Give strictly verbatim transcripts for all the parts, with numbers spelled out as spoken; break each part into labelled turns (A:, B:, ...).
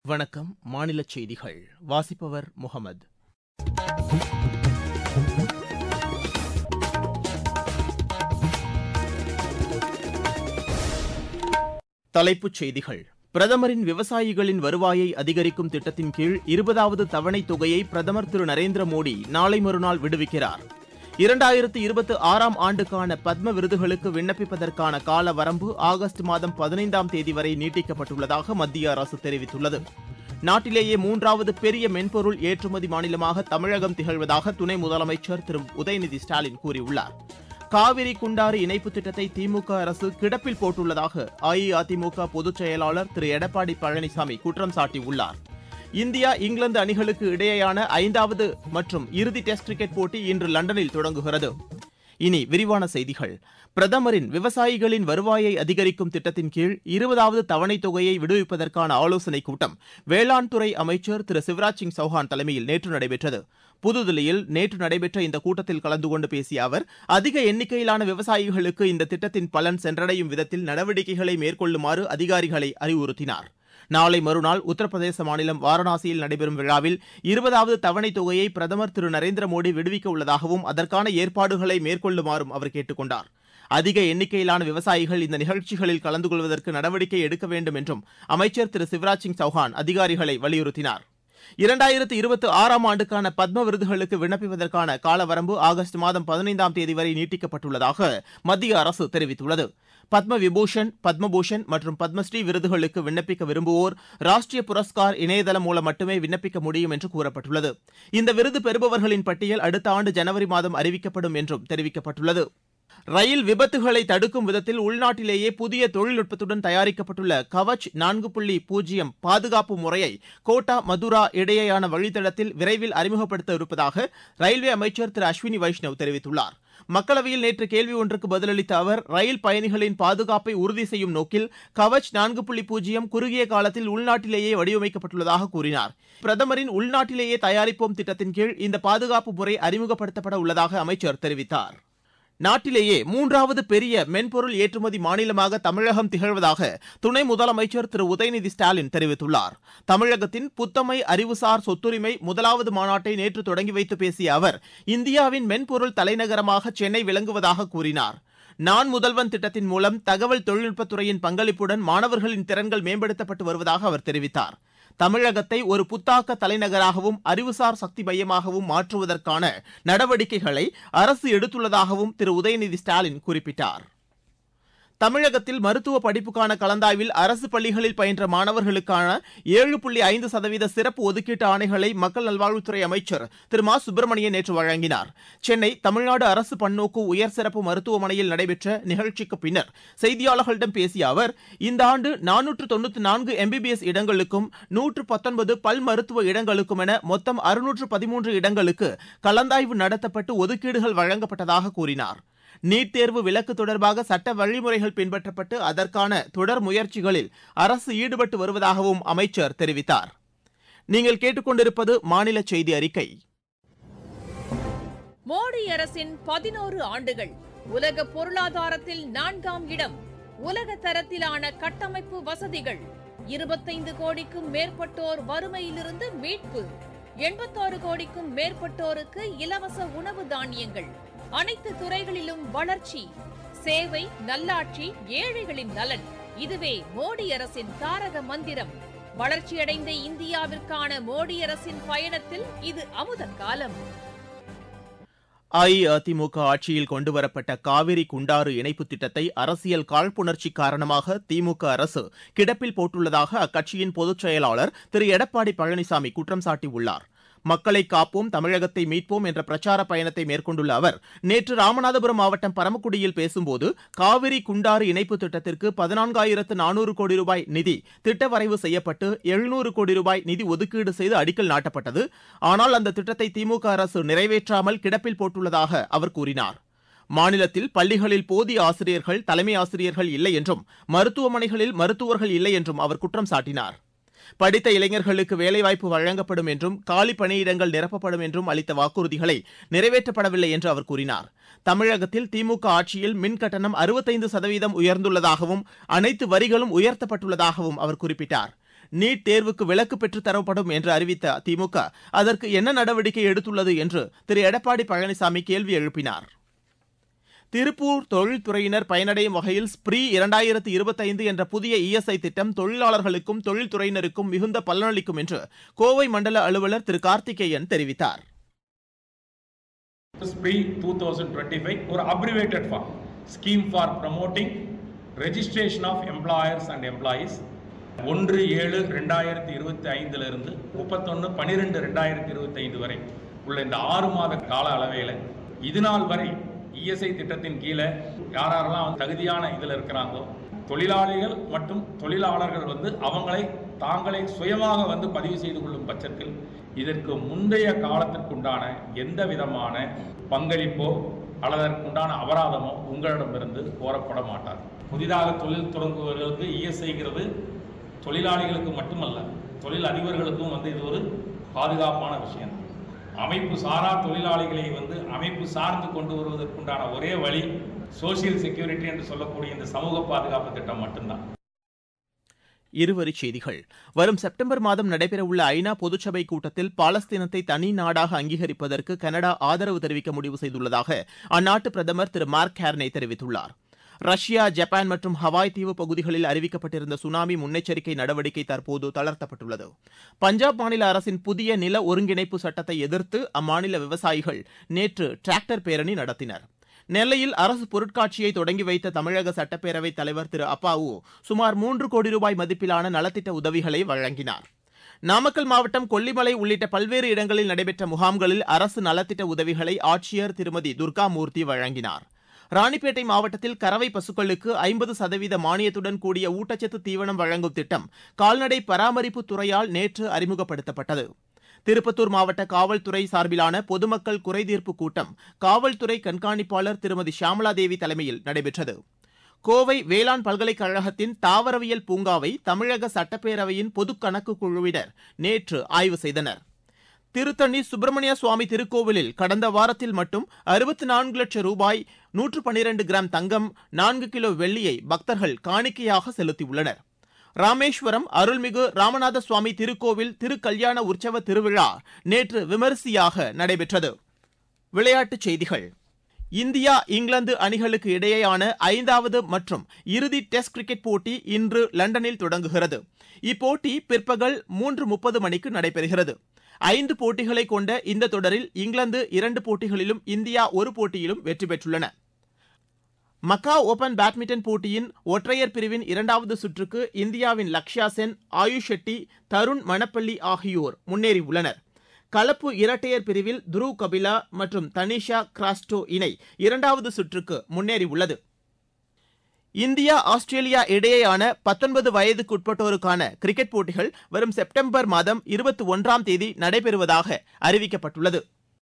A: வணக்கம். மாநிலச் செய்திகள் வாசிப்பவர் முகமது. தலைப்புச் செய்திகள். பிரதமரின் விவசாயிகளின் வருவாயை அதிகரிக்கும் திட்டத்தின் கீழ் இருபதாவது தவணைத் தொகையை பிரதமர் திரு நரேந்திர மோடி நாளை மறுநாள் விடுவிக்கிறார். இரண்டாயிரத்து இருபத்தி ஆறாம் ஆண்டுக்கான பத்ம விருதுகளுக்கு விண்ணப்பிப்பதற்கான கால வரம்பு ஆகஸ்ட் மாதம் பதினைந்தாம் தேதி வரை நீட்டிக்கப்பட்டுள்ளதாக மத்திய அரசு தெரிவித்துள்ளது. நாட்டிலேயே மூன்றாவது பெரிய மென்பொருள் ஏற்றுமதி மாநிலமாக தமிழகம் திகழ்வதாக துணை முதலமைச்சர் திரு உதயநிதி ஸ்டாலின் கூறியுள்ளார். காவிரி குண்டாறு இணைப்பு திட்டத்தை திமுக அரசு கிடப்பில் போட்டுள்ளதாக அஇஅதிமுக பொதுச் செயலாளர் திரு எடப்பாடி பழனிசாமி குற்றம் சாட்டியுள்ளார். இந்தியா இங்கிலாந்து அணிகளுக்கு இடையேயான ஐந்தாவது மற்றும் இறுதி டெஸ்ட் கிரிக்கெட் போட்டி இன்று லண்டனில் தொடங்குகிறது. இனி விரிவான செய்திகள். பிரதமரின் விவசாயிகளின் வருவாயை அதிகரிக்கும் திட்டத்தின் கீழ் இருபதாவது தவணைத் தொகையை விடுவிப்பதற்கான ஆலோசனைக் கூட்டம் வேளாண் துறை அமைச்சர் திரு சிவராஜ் சிங் சௌஹான் தலைமையில் நேற்று நடைபெற்றது. புதுதில்லியில் நேற்று நடைபெற்ற இந்த கூட்டத்தில் கலந்து கொண்டு பேசிய அவர், அதிக எண்ணிக்கையிலான விவசாயிகளுக்கு இந்த திட்டத்தின் பலன் சென்றடையும் விதத்தில் நடவடிக்கைகளை மேற்கொள்ளுமாறு அதிகாரிகளை அறிவுறுத்தினார். நாளை மறுநாள் உத்தரப்பிரதேச மாநிலம் வாரணாசியில் நடைபெறும் விழாவில் இருபதாவது தவணைத் தொகையை பிரதமர் திரு நரேந்திர மோடி விடுவிக்க உள்ளதாகவும் அதற்கான ஏற்பாடுகளை மேற்கொள்ளுமாறும் அவர் கேட்டுக் கொண்டார். அதிக எண்ணிக்கையிலான விவசாயிகள் இந்த நிகழ்ச்சிகளில் கலந்து கொள்வதற்கு நடவடிக்கை எடுக்க வேண்டும் என்றும் அமைச்சர் திரு சிவராஜ் சிங் சௌஹான் அதிகாரிகளை வலியுறுத்தினார். இரண்டாயிரத்து இருபத்தி ஆறாம் ஆண்டுக்கான பத்ம விருதுகளுக்கு விண்ணப்பிப்பதற்கான கால வரம்பு ஆகஸ்ட் மாதம் பதினைந்தாம் தேதி வரை நீட்டிக்கப்பட்டுள்ளதாக மத்திய அரசு தெரிவித்துள்ளது. பத்ம விபூஷன், பத்மபூஷன் மற்றும் பத்மஸ்ரீ விருதுகளுக்கு விண்ணப்பிக்க விரும்புவோர் ராஷ்டிரிய புரஸ்கார் இணையதளம் மூலம் மட்டுமே விண்ணப்பிக்க முடியும் என்று கூறப்பட்டுள்ளது. இந்த விருது பெறுபவர்களின் பட்டியல் அடுத்த ஆண்டு ஜனவரி மாதம் அறிவிக்கப்படும் என்றும் தெரிவிக்கப்பட்டுள்ளது. ரயில் விபத்துகளை தடுக்கும் விதத்தில் உள்நாட்டிலேயே புதிய தொழில்நுட்பத்துடன் தயாரிக்கப்பட்டுள்ள கவச் நான்கு புள்ளி பூஜ்ஜியம் பாதுகாப்பு முறையை கோட்டா மதுரா இடையேயான வழித்தடத்தில் விரைவில் அறிமுகப்படுத்த இருப்பதாக ரயில்வே அமைச்சர் திரு அஸ்வினி வைஷ்ணவ் தெரிவித்துள்ளார். மக்களவையில் நேற்று கேள்வி ஒன்றுக்கு பதிலளித்த அவர், ரயில் பயணிகளின் பாதுகாப்பை உறுதி செய்யும் நோக்கில் கவச் நான்கு புள்ளி பூஜ்ஜியம் குறுகிய காலத்தில் உள்நாட்டிலேயே வடிவமைக்கப்பட்டுள்ளதாக கூறினார். பிரதமரின் உள்நாட்டிலேயே தயாரிப்போம் திட்டத்தின் கீழ் இந்த பாதுகாப்பு முறை அறிமுகப்படுத்தப்பட உள்ளதாக அமைச்சர் தெரிவித்தார். நாட்டிலேயே மூன்றாவது பெரிய மென்பொருள் ஏற்றுமதி மாநிலமாக தமிழகம் திகழ்வதாக துணை முதலமைச்சர் திரு உதயநிதி ஸ்டாலின் தெரிவித்துள்ளார். தமிழகத்தின் புத்தமை அறிவுசார் சொத்துரிமை முதலாவது மாநாட்டை நேற்று தொடங்கி வைத்து பேசிய அவர், இந்தியாவின் மென்பொருள் தலைநகரமாக சென்னை விளங்குவதாக கூறினார். நான் முதல்வன் திட்டத்தின் மூலம் தகவல் தொழில்நுட்பத்துறையின் பங்களிப்புடன் மாணவர்களின் திறன்கள் மேம்படுத்தப்பட்டு வருவதாக அவர் தெரிவித்தார். தமிழகத்தை ஒரு புத்தாக்க தலைநகராகவும் அறிவுசார் சக்தி மையமாகவும் மாற்றுவதற்கான நடவடிக்கைகளை அரசு எடுத்துள்ளதாகவும் திரு உதயநிதி ஸ்டாலின் குறிப்பிட்டார். தமிழகத்தில் மருத்துவ படிப்புக்கான கலந்தாய்வில் அரசு பள்ளிகளில் பயின்ற மாணவர்களுக்கான ஏழு புள்ளி ஐந்து சதவீத சிறப்பு ஒதுக்கீட்டு ஆணைகளை மக்கள் நல்வாழ்வுத்துறை அமைச்சர் திரு மா சுப்பிரமணியன் நேற்று வழங்கினார். சென்னை தமிழ்நாடு அரசு பன்னோக்கு உயர் சிறப்பு மருத்துவமனையில் நடைபெற்ற நிகழ்ச்சிக்கு பின்னர் செய்தியாளர்களிடம் பேசிய அவர், இந்த ஆண்டு நானூற்று தொன்னூற்று நான்கு எம்பிபிஎஸ் இடங்களுக்கும் நூற்று பத்தொன்பது பல் மருத்துவ இடங்களுக்கும் என மொத்தம் அறுநூற்று பதிமூன்று இடங்களுக்கு கலந்தாய்வு நடத்தப்பட்டு ஒதுக்கீடுகள் வழங்கப்பட்டதாக கூறினார். நீட் தேர்வு விலக்கு தொடர்பாக சட்ட வழிமுறைகள் பின்பற்றப்பட்டு அதற்கான தொடர் முயற்சிகளில் அரசு ஈடுபட்டு வருவதாகவும் அமைச்சர் தெரிவித்தார். நீங்கள் கேட்டுக்கொண்டிருப்பது மாநில செய்தி அறிக்கை.
B: மோடி அரசின் பதினோரு ஆண்டுகள். உலக பொருளாதாரத்தில் நான்காம் இடம். உலக தரத்திலான கட்டமைப்பு வசதிகள். இருபத்தைந்து கோடிக்கும் மேற்பட்டோர் வறுமையிலிருந்து மீட்பு. எண்பத்தாறு கோடிக்கும் மேற்பட்டோருக்கு இலவச உணவு தானியங்கள். அனைத்து துறைகளிலும் வளர்ச்சி. சேவை, நல்லாட்சி, ஏழைகளின் நலன். இதுவே மோடி அரசின் தாரக மந்திரம். வளர்ச்சியடைந்த இந்தியாவிற்கான மோடி அரசின் பயணத்தில் இது அமுத காலம்.
A: அஇஅதிமுக ஆட்சியில் கொண்டுவரப்பட்ட காவிரி குண்டாறு இணைப்பு திட்டத்தை அரசியல் காழ்ப்புணர்ச்சி காரணமாக திமுக அரசு கிடப்பில் போட்டுள்ளதாக அக்கட்சியின் பொதுச் செயலாளர் திரு எடப்பாடி பழனிசாமி குற்றம் சாட்டியுள்ளார். மக்களை காப்போம், தமிழகத்தை மீட்போம் என்ற பிரச்சார பயணத்தை மேற்கொண்டுள்ள அவர் நேற்று ராமநாதபுரம் மாவட்டம் பரமக்குடியில் பேசும்போது, காவிரி குண்டாறு இணைப்பு திட்டத்திற்கு பதினான்காயிரத்து நானூறு கோடி ரூபாய் நிதி திட்ட வரைவு செய்யப்பட்டு எழுநூறு கோடி ரூபாய் நிதி ஒதுக்கீடு செய்து அடிக்கல் நாட்டப்பட்டது. ஆனால் அந்த திட்டத்தை திமுக அரசு நிறைவேற்றாமல் கிடப்பில் போட்டுள்ளதாக அவர் கூறினார். மாநிலத்தில் பள்ளிகளில் போதிய ஆசிரியர்கள், தலைமை ஆசிரியர்கள் இல்லை என்றும் மருத்துவமனைகளில் மருத்துவர்கள் இல்லை என்றும் அவர் குற்றம் சாட்டினார். படித்த இளைஞர்களுக்கு வேலைவாய்ப்பு வழங்கப்படும் என்றும் காலி பணியிடங்கள் நிரப்பப்படும் என்றும் அளித்த வாக்குறுதிகளை நிறைவேற்றப்படவில்லை என்று அவர் கூறினார். தமிழகத்தில் திமுக ஆட்சியில் மின் கட்டணம் அறுபத்தைந்து சதவீதம் உயர்ந்துள்ளதாகவும் அனைத்து வரிகளும் உயர்த்தப்பட்டுள்ளதாகவும் அவர் குறிப்பிட்டார். நீட் தேர்வுக்கு விலக்கு பெற்றுத் தரப்படும் என்று அறிவித்த திமுக அதற்கு என்ன நடவடிக்கை எடுத்துள்ளது என்று திரு எடப்பாடி பழனிசாமி கேள்வி எழுப்பினார். திருப்பூர் தொழில்துறையினர் பயனடையும் வகையில் ஸ்ப்ரீ இரண்டாயிரத்து இருபத்தைந்து என்ற புதிய இஎஸ்ஐ திட்டம் தொழிலாளர்களுக்கும் தொழில்துறையினருக்கும் மிகுந்த பலனளிக்கும் என்று கோவை மண்டல அலுவலர் திரு கார்த்திகேயன் தெரிவித்தார்.
C: ஸ்ப்ரீ twenty twenty-five ஒரு abbreviated form scheme for promoting registration of employers and employees ஒன்று ஏழு இரண்டாயிரத்து இருபத்தி ஐந்துல இருந்து முப்பத்தொன்னு பனிரெண்டு இரண்டாயிரத்து இருபத்தி ஐந்து வரை உள்ள இந்த ஆறு மாத கால அளவையில் இதுநாள் வரை இஎஸ்ஐ திட்டத்தின் கீழே யாரெல்லாம் தகுதியான இதில் இருக்கிறாங்களோ தொழிலாளிகள் மற்றும் தொழிலாளர்கள் வந்து அவங்களை தாங்களே சுயமாக வந்து பதிவு செய்து கொள்ளும் பட்சத்தில் இதற்கு முந்தைய காலத்திற்குண்டான எந்த விதமான பங்களிப்போ அல்லதற்குண்டான அபராதமோ உங்களிடமிருந்து கோரப்பட மாட்டார். புதிதாக தொழில் தொடங்குபவர்களுக்கு இஎஸ்ஐங்கிறது தொழிலாளிகளுக்கு மட்டுமல்ல, தொழில் அதிபர்களுக்கும் வந்து இது ஒரு பாதுகாப்பான விஷயம். அமைப்பு சாரா தொழிலாளிகளை வந்து அமைப்பு சார்ந்து கொண்டு வருவதற்குண்டான ஒரே வழி சோசியல் செக்யூரிட்டி என்று சொல்லக்கூடிய இந்த சமூக பாதுகாப்பு திட்டம் மட்டும்தான்.
A: இருவரிச் செய்திகள். வரும் செப்டம்பர் மாதம் நடைபெறவுள்ள ஐநா பொதுச்சபை கூட்டத்தில் பாலஸ்தீனத்தை தனி நாடாக அங்கீகரிப்பதற்கு கனடா ஆதரவு தெரிவிக்க முடிவு செய்துள்ளதாக அந்நாட்டு பிரதமர் திரு மார்க் கார்னே தெரிவித்துள்ளார். ரஷ்யா, ஜப்பான் மற்றும் ஹவாய் தீவு பகுதிகளில் அறிவிக்கப்பட்டிருந்த சுனாமி முன்னெச்சரிக்கை நடவடிக்கை தற்போது தளர்த்தப்பட்டுள்ளது. பஞ்சாப் மாநில அரசின் புதிய நில ஒருங்கிணைப்பு சட்டத்தை எதிர்த்து அம்மாநில விவசாயிகள் நேற்று டிராக்டர் பேரணி நடத்தினர். நெல்லையில் அரசு பொருட்காட்சியை தொடங்கி வைத்த தமிழக சட்டப்பேரவைத் தலைவர் திரு அப்பாவு சுமார் மூன்று கோடி ரூபாய் மதிப்பிலான நலத்திட்ட உதவிகளை வழங்கினார். நாமக்கல் மாவட்டம் கொல்லிமலை உள்ளிட்ட பல்வேறு இடங்களில் நடைபெற்ற முகாம்களில் அரசு நலத்திட்ட உதவிகளை ஆட்சியர் திருமதி துர்காமூர்த்தி வழங்கினார். ராணிப்பேட்டை மாவட்டத்தில் கறவை பசுக்களுக்கு ஐம்பது சதவீத மானியத்துடன் கூடிய ஊட்டச்சத்து தீவனம் வழங்கும் திட்டம் கால்நடை பராமரிப்பு துறையால் நேற்று அறிமுகப்படுத்தப்பட்டது. திருப்பத்தூர் மாவட்ட காவல்துறை சார்பிலான பொதுமக்கள் குறைதீர்ப்பு கூட்டம் காவல்துறை கண்காணிப்பாளர் திருமதி ஷியாமலாதேவி தலைமையில் நடைபெற்றது. கோவை வேளாண் பல்கலைக்கழகத்தின் தாவரவியல் பூங்காவை தமிழக சட்டப்பேரவையின் பொதுக் கணக்கு குழுவினர் நேற்று ஆய்வு செய்தனர். திருத்தணி சுப்பிரமணிய சுவாமி திருக்கோவிலில் கடந்த வாரத்தில் மட்டும் அறுபத்தி நான்கு லட்சம் ரூபாய், நூற்று பன்னிரண்டு கிராம் தங்கம், நான்கு கிலோ வெள்ளியை பக்தர்கள் காணிக்கையாக செலுத்தியுள்ளனர். ராமேஸ்வரம் அருள்மிகு ராமநாத சுவாமி திருக்கோவில் திருக்கல்யாண உற்சவ திருவிழா நேற்று விமரிசையாக நடைபெற்றது. விளையாட்டுச் செய்திகள். இந்தியா இங்கிலாந்து அணிகளுக்கு இடையேயான ஐந்தாவது மற்றும் இறுதி டெஸ்ட் கிரிக்கெட் போட்டி இன்று லண்டனில் தொடங்குகிறது. இப்போட்டி பிற்பகல் மூன்று முப்பது மணிக்கு நடைபெறுகிறது. ஐந்து போட்டிகளை கொண்ட இந்த தொடரில் இங்கிலாந்து இரண்டு போட்டிகளிலும் இந்தியா ஒரு போட்டியிலும் வெற்றி பெற்றுள்ளன. மக்காவ் ஓபன் பேட்மிண்டன் போட்டியின் ஒற்றையர் பிரிவின் இரண்டாவது சுற்றுக்கு இந்தியாவின் லக்ஷ்யா சென், ஆயுஷ் ஷெட்டி, தருண் மணப்பள்ளி ஆகியோர் முன்னேறியுள்ளனர். கலப்பு இரட்டையர் பிரிவில் துருவ் கபிலா மற்றும் தனிஷா கிராஸ்டோ இணை இரண்டாவது சுற்றுக்கு முன்னேறியுள்ளது. இந்தியா ஆஸ்திரேலியா இடையேயான பத்தொன்பது வயதுக்குட்பட்டோருக்கான கிரிக்கெட் போட்டிகள் வரும் செப்டம்பர் மாதம் இருபத்தி ஒன்றாம் தேதி நடைபெறுவதாக அறிவிக்கப்பட்டுள்ளது.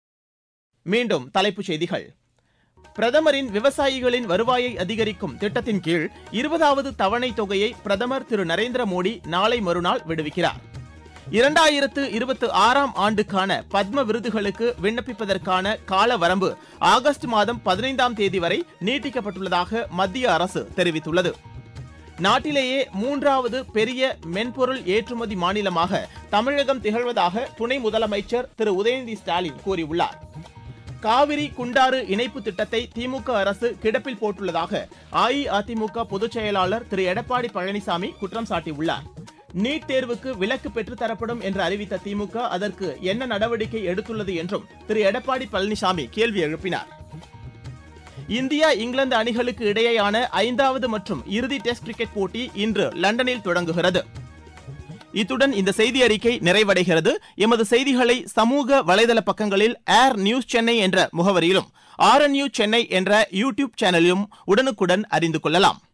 A: மீண்டும் தலைப்புச் செய்திகள். பிரதமரின் விவசாயிகளின் வருவாயை அதிகரிக்கும் திட்டத்தின் கீழ் இருபதாவது தவணை தொகையை பிரதமர் திரு நரேந்திர மோடி நாளை மறுநாள் விடுவிக்கிறார். இரண்டாயிரத்து இருபத்தி ஆறாம் ஆண்டுக்கான பத்ம விருதுகளுக்கு விண்ணப்பிப்பதற்கான கால வரம்பு ஆகஸ்ட் மாதம் பதினைந்தாம் தேதி வரை நீட்டிக்கப்பட்டுள்ளதாக மத்திய அரசு தெரிவித்துள்ளது. நாட்டிலேயே மூன்றாவது பெரிய மென்பொருள் ஏற்றுமதி மாநிலமாக தமிழகம் திகழ்வதாக துணை முதலமைச்சர் திரு உதயநிதி ஸ்டாலின் கூறியுள்ளார். காவிரி குண்டாறு இணைப்பு திட்டத்தை திமுக அரசு கிடப்பில் போட்டுள்ளதாக அஇஅதிமுக பொதுச் செயலாளர் திரு எடப்பாடி பழனிசாமி குற்றம் சாட்டியுள்ளார். நீட் தேர்வுக்கு விலக்கு பெற்றுத் தரப்படும் என்று அறிவித்த திமுக அதற்கு என்ன நடவடிக்கை எடுத்துள்ளது என்றும் திரு எடப்பாடி பழனிசாமி கேள்வி எழுப்பினார். இந்தியா இங்கிலாந்து அணிகளுக்கு இடையேயான ஐந்தாவது மற்றும் இறுதி டெஸ்ட் கிரிக்கெட் போட்டி இன்று லண்டனில் தொடங்குகிறது. இத்துடன் இந்த செய்தி அறிக்கை நிறைவடைகிறது. எமது செய்திகளை சமூக வலைதள பக்கங்களில் ஏர் நியூஸ் சென்னை என்ற முகவரியிலும் ஆர்என்யூ சென்னை என்ற யூடியூப் சேனலிலும் உடனுக்குடன் அறிந்து கொள்ளலாம்.